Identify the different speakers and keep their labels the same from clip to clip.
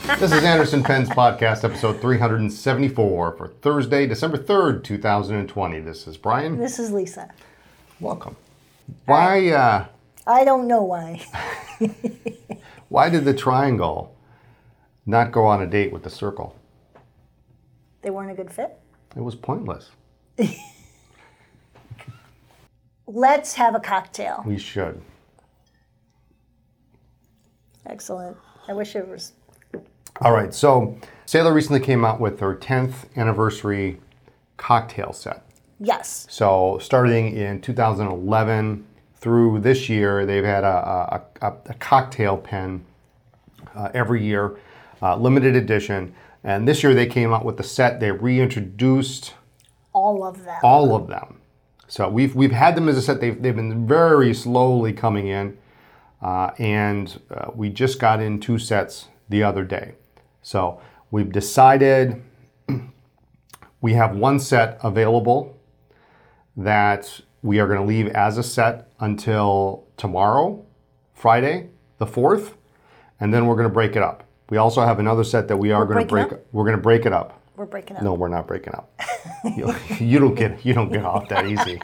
Speaker 1: This is Anderson Pens Podcast, episode 374 for Thursday, December 3rd, 2020. This is Brian.
Speaker 2: This is Lisa.
Speaker 1: Welcome. Why,
Speaker 2: I don't know why.
Speaker 1: why did the triangle not go on a date with the circle?
Speaker 2: They weren't a good fit?
Speaker 1: It was pointless.
Speaker 2: Let's have a cocktail.
Speaker 1: We should.
Speaker 2: Excellent. I wish it was.
Speaker 1: All right, so Sailor recently came out with their 10th anniversary cocktail set.
Speaker 2: Yes.
Speaker 1: So starting in 2011 through this year, they've had a cocktail pen every year, limited edition. And this year they came out with the set. They reintroduced
Speaker 2: all of them.
Speaker 1: All of them. So we've had them as a set. They've been very slowly coming in, and we just got in 2 sets the other day. So we've decided we have 1 set available that we are going to leave as a set until tomorrow, Friday, the 4th, and then we're going to break it up. We also have another set that we are going to break. We're going to break it up.
Speaker 2: We're breaking up.
Speaker 1: No, we're not breaking up. You don't get off that easy.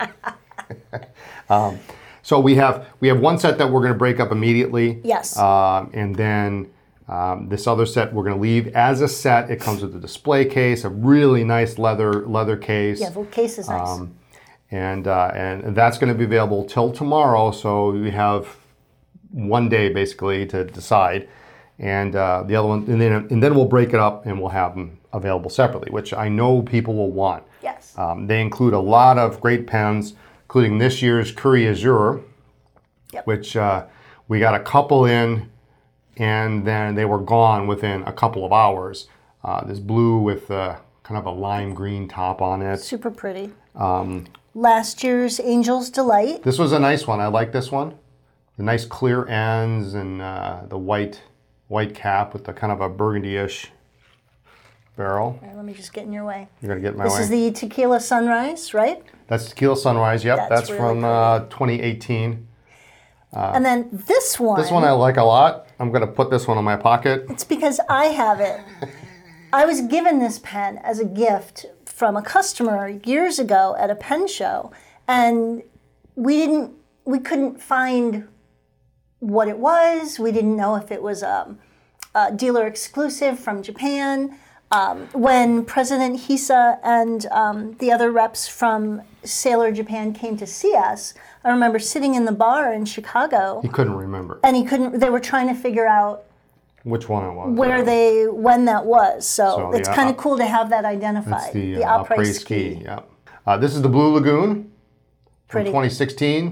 Speaker 1: So we have 1 set that we're going to break up immediately.
Speaker 2: Yes.
Speaker 1: And then this other set we're going to leave as a set. It comes with a display case, a really nice leather case.
Speaker 2: Yeah, the case is nice.
Speaker 1: And that's going to be available till tomorrow. So we have 1 day basically to decide. And the other one, and then we'll break it up and we'll have them available separately, which I know people will want.
Speaker 2: Yes.
Speaker 1: They include a lot of great pens, including this year's Curie Azure, which we got a couple in, and then they were gone within a couple of hours. This blue with kind of a lime green top on it.
Speaker 2: Super pretty. Last year's Angel's Delight.
Speaker 1: This was a nice one. I like this one. The nice clear ends and the white cap with the kind of a burgundy-ish barrel.
Speaker 2: All right, let me just get in your way.
Speaker 1: You're going to get in my way?
Speaker 2: This is the Tequila Sunrise, right?
Speaker 1: That's Tequila Sunrise, yep. That's
Speaker 2: really
Speaker 1: from 2018.
Speaker 2: And then this one.
Speaker 1: This one I like a lot. I'm going to put this one in my pocket.
Speaker 2: It's because I have it. I was given this pen as a gift from a customer years ago at a pen show, and we couldn't find what it was. We didn't know if it was a dealer exclusive from Japan. When President Hisa and the other reps from Sailor Japan came to see us, I remember sitting in the bar in Chicago.
Speaker 1: He couldn't remember.
Speaker 2: And they were trying to figure out
Speaker 1: which one it was.
Speaker 2: When that was. So it's kind of cool to have that identified.
Speaker 1: It's the
Speaker 2: après-ski.
Speaker 1: Yeah. This is the Blue Lagoon.
Speaker 2: Pretty.
Speaker 1: From 2016,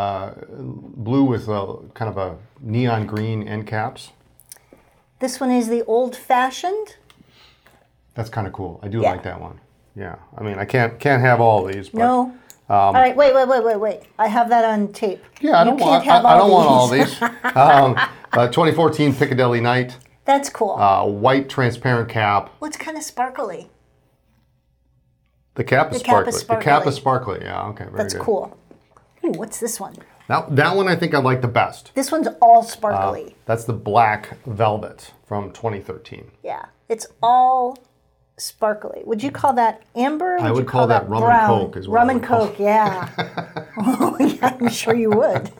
Speaker 1: blue with kind of a neon green end caps.
Speaker 2: This one is the old-fashioned.
Speaker 1: That's kind of cool. I do like that one. Yeah, I mean, I can't have all these. But,
Speaker 2: no. All right, wait. I have that on tape.
Speaker 1: Yeah, I don't want all these. 2014 Piccadilly Night.
Speaker 2: That's cool.
Speaker 1: White transparent cap.
Speaker 2: Well, it's kind of sparkly.
Speaker 1: The cap is sparkly. The cap is sparkly. Yeah, okay, very good.
Speaker 2: That's cool. Ooh, what's this one?
Speaker 1: That one I think I like the best.
Speaker 2: This one's all sparkly.
Speaker 1: That's the Black Velvet from 2013.
Speaker 2: Yeah, it's all sparkly. Would you call that amber?
Speaker 1: I would call that rum and coke as well.
Speaker 2: Rum and coke, yeah. Oh, yeah, I'm sure you would.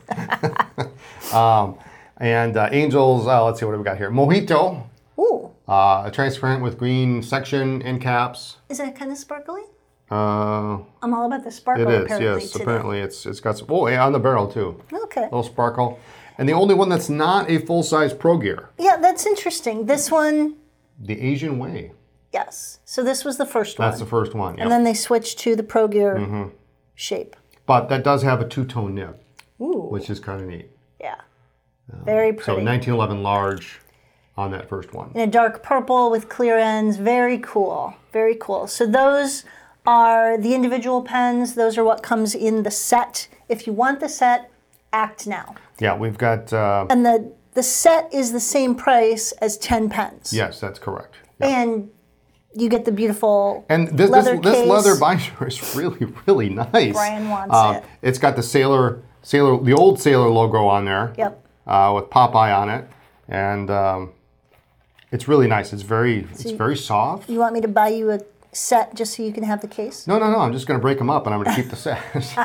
Speaker 1: And Angels, let's see what we got here. Mojito.
Speaker 2: Ooh.
Speaker 1: Transparent with green section end caps.
Speaker 2: Is it kind of sparkly?
Speaker 1: I'm
Speaker 2: all about the sparkle.
Speaker 1: It is,
Speaker 2: apparently,
Speaker 1: yes.
Speaker 2: today.
Speaker 1: Apparently, it's got some. Oh, yeah, on the barrel too.
Speaker 2: Okay. A
Speaker 1: little sparkle, and the only one that's not a full size Pro Gear.
Speaker 2: Yeah, that's interesting. This one.
Speaker 1: The Asian Way.
Speaker 2: Yes. So this was the first one.
Speaker 1: That's the first one. Yep.
Speaker 2: And then they switched to the Pro Gear shape.
Speaker 1: But that does have a 2-tone nib,
Speaker 2: Ooh.
Speaker 1: which is kind of neat.
Speaker 2: Yeah. Very pretty.
Speaker 1: So 1911 large on that first one.
Speaker 2: In a dark purple with clear ends. Very cool. Very cool. So those are the individual pens. Those are what comes in the set. If you want the set, act now.
Speaker 1: Yeah, we've got...
Speaker 2: and the set is the same price as 10 pens.
Speaker 1: Yes, that's correct.
Speaker 2: Yep. And you get the beautiful
Speaker 1: this leather binder is really, really nice.
Speaker 2: Brian wants it.
Speaker 1: It's got the old Sailor logo on there.
Speaker 2: Yep.
Speaker 1: With Popeye on it. And It's really nice. It's very soft.
Speaker 2: You want me to buy you a set just so you can have the case?
Speaker 1: No. I'm just going to break them up and I'm going to keep the set.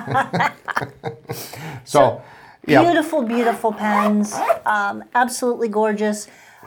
Speaker 1: So, yeah.
Speaker 2: Beautiful pens. Absolutely gorgeous.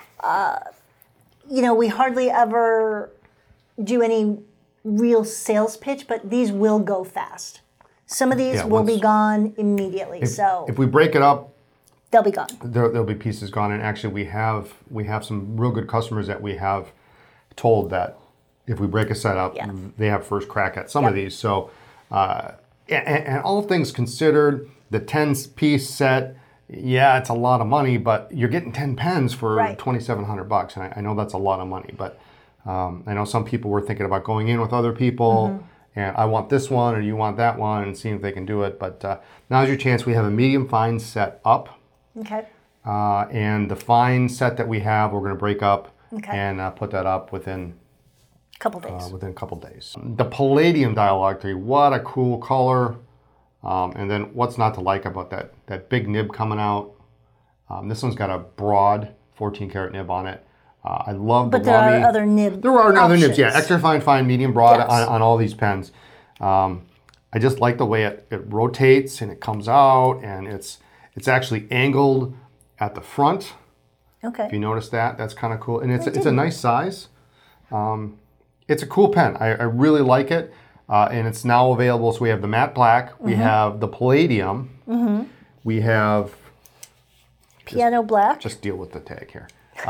Speaker 2: We hardly ever do any real sales pitch, but these will go fast. Some of these will be gone immediately.
Speaker 1: If we break it up,
Speaker 2: they'll be gone.
Speaker 1: There'll be pieces gone. And actually, we have some real good customers that we have told that if we break a set up, they have first crack at some of these. So, and all things considered, the 10-piece set, it's a lot of money, but you're getting 10 pens for $2,700, and I know that's a lot of money. But I know some people were thinking about going in with other people, and I want this one or you want that one, and seeing if they can do it. But now's your chance. We have a medium fine set up.
Speaker 2: Okay.
Speaker 1: And the fine set that we have, we're going to break up and put that up within
Speaker 2: a couple days.
Speaker 1: Within a couple days. The Palladium Dialogue 3, what a cool color. And then what's not to like about that big nib coming out. This one's got a broad 14 karat nib on it. I love the Lamy.
Speaker 2: But there are other nibs.
Speaker 1: There are other nibs, extra fine, medium, broad on all these pens. I just like the way it rotates and it comes out, and it's actually angled at the front.
Speaker 2: Okay.
Speaker 1: If you notice that's kind of cool. And it's a nice size. It's a cool pen. I really like it. And it's now available. So we have the matte black. We have the Palladium. We have...
Speaker 2: Piano black.
Speaker 1: Just deal with the tag here.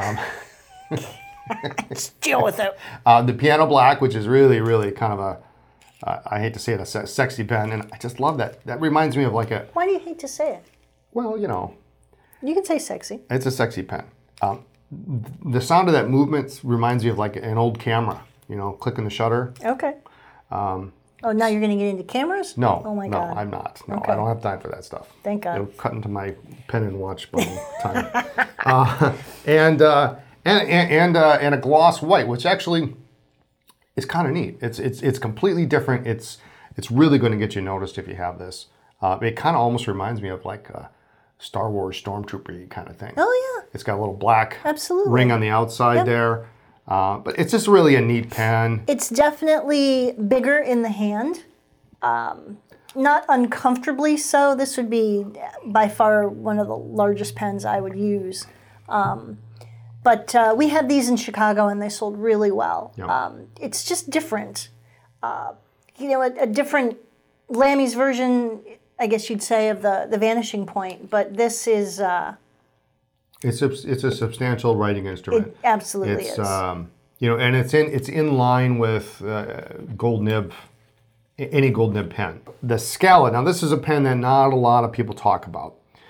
Speaker 2: Just deal with it.
Speaker 1: The Piano black, which is really, really kind of a... I hate to say it, a sexy pen. And I just love that. That reminds me of like a...
Speaker 2: Why do you hate to say it?
Speaker 1: Well,
Speaker 2: You can say sexy.
Speaker 1: It's a sexy pen. The sound of that movement reminds me of like an old camera, clicking the shutter.
Speaker 2: Okay. Now you're going to get into cameras?
Speaker 1: No.
Speaker 2: Oh my God.
Speaker 1: No, I'm not. No,
Speaker 2: Okay.
Speaker 1: I don't have time for that stuff.
Speaker 2: Thank God.
Speaker 1: It'll cut into my pen and watch button time. And a gloss white, which actually is kind of neat. It's completely different. It's really going to get you noticed if you have this. It kind of almost reminds me of like a Star Wars Stormtrooper kind of thing.
Speaker 2: Oh yeah.
Speaker 1: It's got a little black
Speaker 2: Absolutely.
Speaker 1: ring on the outside there. But it's just really a neat pen.
Speaker 2: It's definitely bigger in the hand. Not uncomfortably so. This would be by far one of the largest pens I would use. But we had these in Chicago and they sold really well.
Speaker 1: Yeah.
Speaker 2: It's just different. A different Lamy's version, I guess you'd say, of the Vanishing Point. But this is...
Speaker 1: It's a substantial writing instrument.
Speaker 2: It absolutely is.
Speaker 1: And it's in line with gold nib, any gold nib pen. The Scala. Now this is a pen that not a lot of people talk about.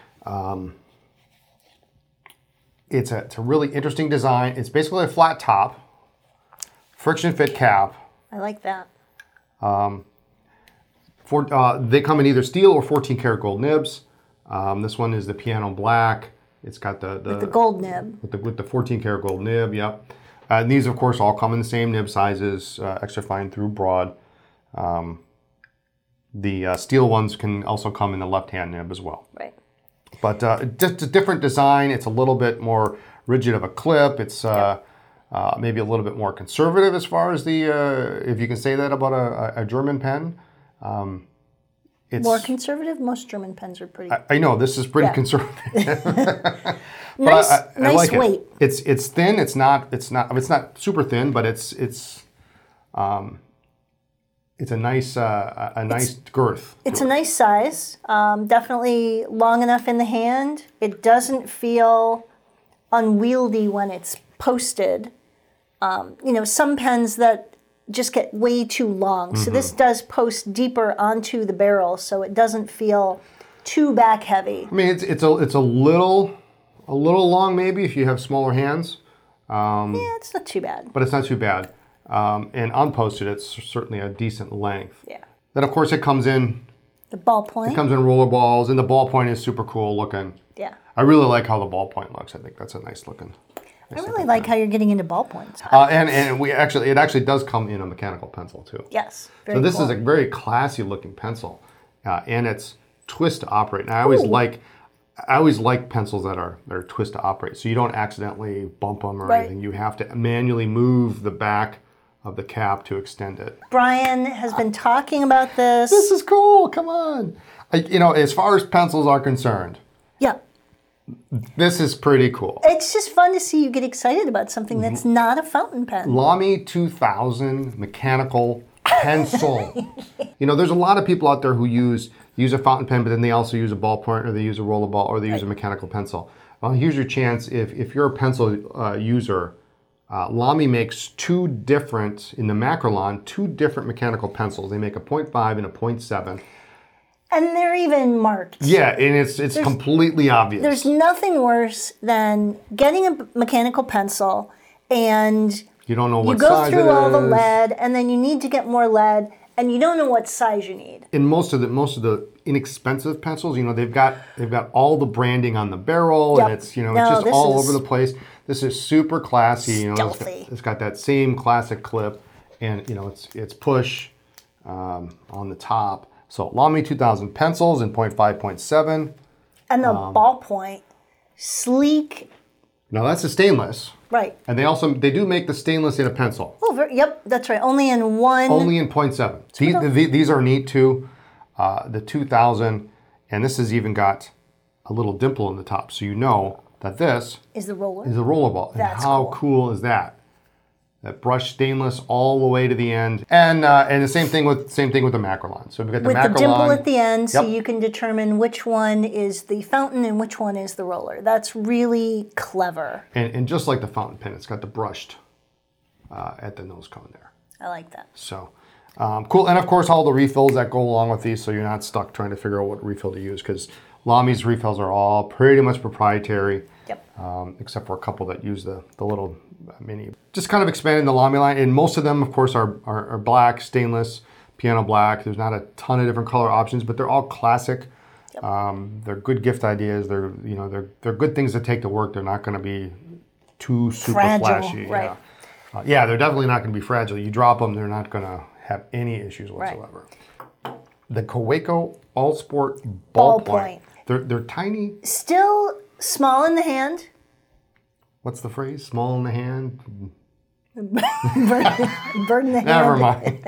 Speaker 1: It's a really interesting design. It's basically a flat top, friction fit cap.
Speaker 2: I like that.
Speaker 1: They come in either steel or 14 karat gold nibs. This one is the Piano Black. It's got the
Speaker 2: with the gold nib.
Speaker 1: With the 14 karat gold nib, yep. And these, of course, all come in the same nib sizes, extra fine through broad. The steel ones can also come in the left-hand nib as well.
Speaker 2: Right.
Speaker 1: But just a different design. It's a little bit more rigid of a clip. It's maybe a little bit more conservative as far as the, if you can say that about a German pen. It's
Speaker 2: more conservative? Most German pens are pretty...
Speaker 1: I know, this is pretty conservative.
Speaker 2: nice
Speaker 1: I like
Speaker 2: weight.
Speaker 1: It. It's thin. It's not super thin, but it's a nice nice girth.
Speaker 2: It's a nice size. Definitely long enough in the hand. It doesn't feel unwieldy when it's posted. Some pens that just get way too long. So this does post deeper onto the barrel, so it doesn't feel too back heavy.
Speaker 1: I mean, it's a little long maybe if you have smaller hands.
Speaker 2: It's not too bad.
Speaker 1: But it's not too bad. And unposted, it's certainly a decent length.
Speaker 2: Yeah.
Speaker 1: Then of course it comes in.
Speaker 2: The ballpoint.
Speaker 1: It comes in roller balls, and the ballpoint is super cool looking.
Speaker 2: Yeah.
Speaker 1: I really like how the ballpoint looks. I think that's a nice looking.
Speaker 2: I really like how you're getting into ballpoints.
Speaker 1: And it actually does come in a mechanical pencil too.
Speaker 2: Yes.
Speaker 1: So this is a very classy looking pencil, and it's twist to operate. And I always like I always like pencils that are twist to operate, so you don't accidentally bump them or
Speaker 2: Right.
Speaker 1: anything. You have to manually move the back of the cap to extend it.
Speaker 2: Brian has been talking about this.
Speaker 1: This is cool. Come on. As far as pencils are concerned,
Speaker 2: Yeah.
Speaker 1: this is pretty cool.
Speaker 2: It's just fun to see you get excited about something that's not a fountain pen.
Speaker 1: Lamy 2000 mechanical pencil. There's a lot of people out there who use a fountain pen, but then they also use a ballpoint, or they use a rollerball, or they use a mechanical pencil. Well, here's your chance. If you're a pencil user, Lamy makes two different mechanical pencils. They make a 0.5 and a 0.7.
Speaker 2: And they're even marked.
Speaker 1: Yeah, and it's completely obvious.
Speaker 2: There's nothing worse than getting a mechanical pencil and
Speaker 1: You don't know
Speaker 2: you
Speaker 1: what
Speaker 2: go
Speaker 1: size it
Speaker 2: through all the
Speaker 1: is.
Speaker 2: lead, and then you need to get more lead, and you don't know what size you need.
Speaker 1: In most of the inexpensive pencils, they've got all the branding on the barrel,
Speaker 2: Yep.
Speaker 1: and it's
Speaker 2: No,
Speaker 1: it's just
Speaker 2: this
Speaker 1: all
Speaker 2: is
Speaker 1: over the place. This is super classy.
Speaker 2: stealthy.
Speaker 1: It's got that same classic clip, and it's push on the top. So Lamy 2000 pencils in 0.5, 0.7.
Speaker 2: And the ballpoint, sleek,
Speaker 1: Now that's a stainless,
Speaker 2: right.
Speaker 1: and they do make the stainless in a pencil.
Speaker 2: Oh, yep, that's right. Only in one.
Speaker 1: Only in 0.7. These are neat too. The 2000, and this has even got a little dimple in the top, so you know that this
Speaker 2: is the roller.
Speaker 1: is a rollerball. And
Speaker 2: That's
Speaker 1: how
Speaker 2: cool.
Speaker 1: cool is that? That brushed stainless all the way to the end, and the same thing with the Macrolon. So we've got the
Speaker 2: With
Speaker 1: Macrolon
Speaker 2: the dimple at the end, so
Speaker 1: Yep.
Speaker 2: you can determine which one is the fountain and which one is the roller. That's really clever.
Speaker 1: and just like the fountain pen, it's got the brushed at the nose cone there.
Speaker 2: I like that.
Speaker 1: So cool, and of course all the refills that go along with these, so you're not stuck trying to figure out what refill to use, because Lamy's refills are all pretty much proprietary.
Speaker 2: Yep.
Speaker 1: Except for a couple that use the little mini. Just kind of expanding the Lamy line, and most of them, of course, are black, stainless, piano black. There's not a ton of different color options, but they're all classic.
Speaker 2: Yep.
Speaker 1: They're good gift ideas. They're good things to take to work. They're not going to be too super
Speaker 2: Fragile,
Speaker 1: flashy.
Speaker 2: right.
Speaker 1: Yeah, they're definitely not going to be fragile. You drop them, they're not going to have any issues whatsoever. The Kaweco All Sport Ballpoint. They're tiny.
Speaker 2: Still small in the hand.
Speaker 1: What's the phrase? Small in the hand.
Speaker 2: Bird in the hand.
Speaker 1: Never mind.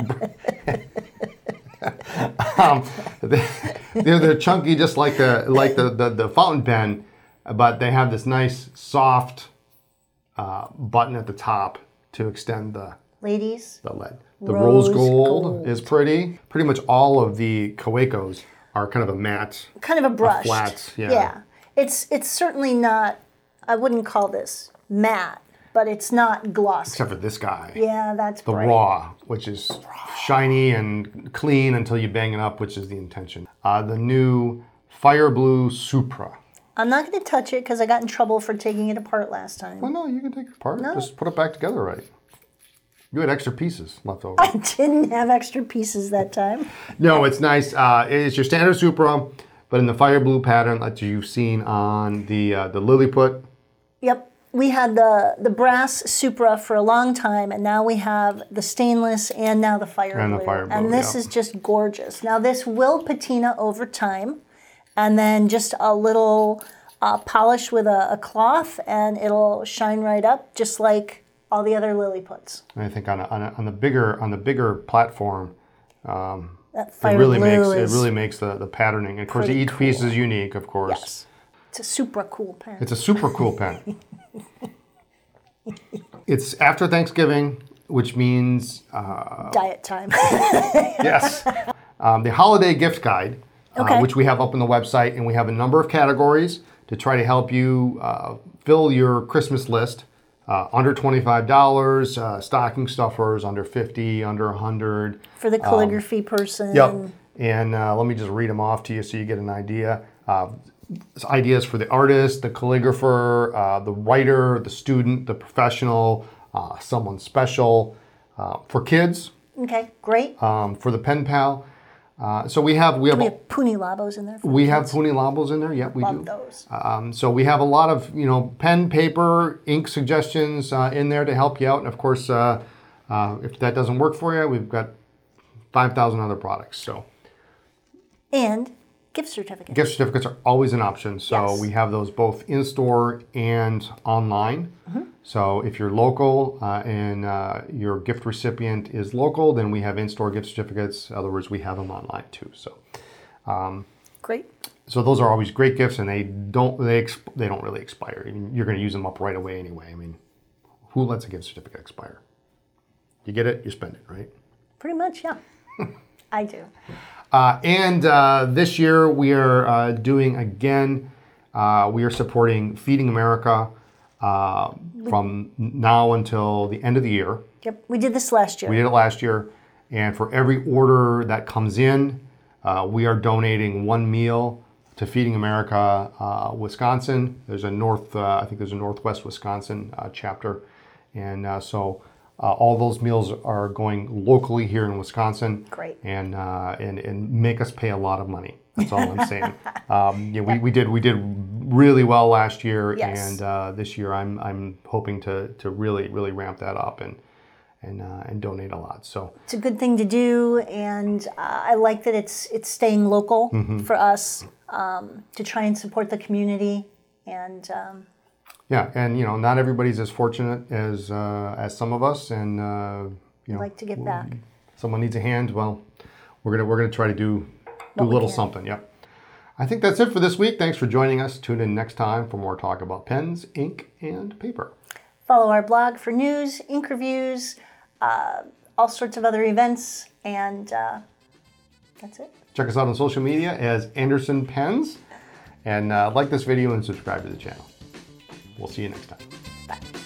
Speaker 1: They're chunky, just like the fountain pen, but they have this nice soft button at the top to extend the
Speaker 2: Ladies,
Speaker 1: lead. The rose
Speaker 2: Rose
Speaker 1: gold
Speaker 2: gold.
Speaker 1: is pretty. Pretty much all of the Kawecos are kind of a matte.
Speaker 2: kind of a brush.
Speaker 1: flat, yeah.
Speaker 2: Yeah. It's certainly not, I wouldn't call this matte, but it's not glossy.
Speaker 1: Except for this guy.
Speaker 2: Yeah, that's
Speaker 1: The
Speaker 2: bright.
Speaker 1: raw, which is shiny and clean until you bang it up, which is the intention. The new Fire Blue Supra.
Speaker 2: I'm not going to touch it because I got in trouble for taking it apart last time.
Speaker 1: Well, no, you can take it apart.
Speaker 2: No.
Speaker 1: Just put it back together right. You had extra pieces left over.
Speaker 2: I didn't have extra pieces that time.
Speaker 1: No, it's nice. It's your standard Supra, but in the Fire Blue pattern that you've seen on the Lilliput.
Speaker 2: Yep. We had the brass Supra for a long time, and now we have the stainless and now the fire
Speaker 1: And the
Speaker 2: blue.
Speaker 1: fire blue,
Speaker 2: and this
Speaker 1: yeah.
Speaker 2: is just gorgeous. Now this will patina over time, and then just a little polish with a cloth, and it'll shine right up, just like all the other Lilliputs.
Speaker 1: And I think on the bigger platform,
Speaker 2: That
Speaker 1: it
Speaker 2: fire
Speaker 1: really
Speaker 2: blue is
Speaker 1: makes the patterning. And of course,
Speaker 2: pretty
Speaker 1: each piece
Speaker 2: cool.
Speaker 1: is unique. Of course,
Speaker 2: yes, it's a super cool pen.
Speaker 1: it's a super cool pen. It's after Thanksgiving, which means
Speaker 2: Diet time.
Speaker 1: yes, the holiday gift guide,
Speaker 2: Okay.
Speaker 1: which we have up on the website, and we have a number of categories to try to help you fill your Christmas list. Under $25, stocking stuffers under 50, under 100.
Speaker 2: For the calligraphy person.
Speaker 1: Yep. And let me just read them off to you so you get an idea. Ideas for the artist, the calligrapher, the writer, the student, the professional, someone special. For kids,
Speaker 2: Okay, great.
Speaker 1: for the pen pal. So we have
Speaker 2: We have Puni Labos in there. For
Speaker 1: we have Puni Labos in there. Yep, we
Speaker 2: Love
Speaker 1: do.
Speaker 2: those.
Speaker 1: So we have a lot of pen, paper, ink suggestions in there to help you out. And of course, if that doesn't work for you, we've got 5,000 other products. So
Speaker 2: And gift certificates.
Speaker 1: Gift certificates are always an option. So
Speaker 2: Yes.
Speaker 1: we have those both in-store and online. So if you're local and your gift recipient is local, then we have in-store gift certificates. In other words, we have them online too. So
Speaker 2: Great.
Speaker 1: so those are always great gifts, and they don't really expire. I mean, you're going to use them up right away anyway. I mean, who lets a gift certificate expire? You get it, you spend it, right?
Speaker 2: Pretty much, yeah. I do.
Speaker 1: And this year we are doing again. We are supporting Feeding America from now until the end of the year.
Speaker 2: Yep, we did this last year.
Speaker 1: We did it last year, and for every order that comes in, we are donating one meal to Feeding America Wisconsin. There's a I think there's a Northwest Wisconsin chapter, and so all those meals are going locally here in Wisconsin.
Speaker 2: Great.
Speaker 1: And make us pay a lot of money. That's all I'm saying. We did really well last year,
Speaker 2: Yes.
Speaker 1: and this year I'm hoping to really ramp that up and donate a lot. So
Speaker 2: It's a good thing to do, and I like that it's staying local for us to try and support the community. And
Speaker 1: yeah, and not everybody's as fortunate as some of us, and
Speaker 2: like to give back.
Speaker 1: someone needs a hand. Well, we're gonna try to do a
Speaker 2: we
Speaker 1: little
Speaker 2: can.
Speaker 1: something. Yep. I think that's it for this week. Thanks for joining us. Tune in next time for more talk about pens, ink, and paper.
Speaker 2: Follow our blog for news, ink reviews, all sorts of other events, and that's it.
Speaker 1: Check us out on social media as Anderson Pens, and like this video and subscribe to the channel. We'll see you next time.
Speaker 2: Bye.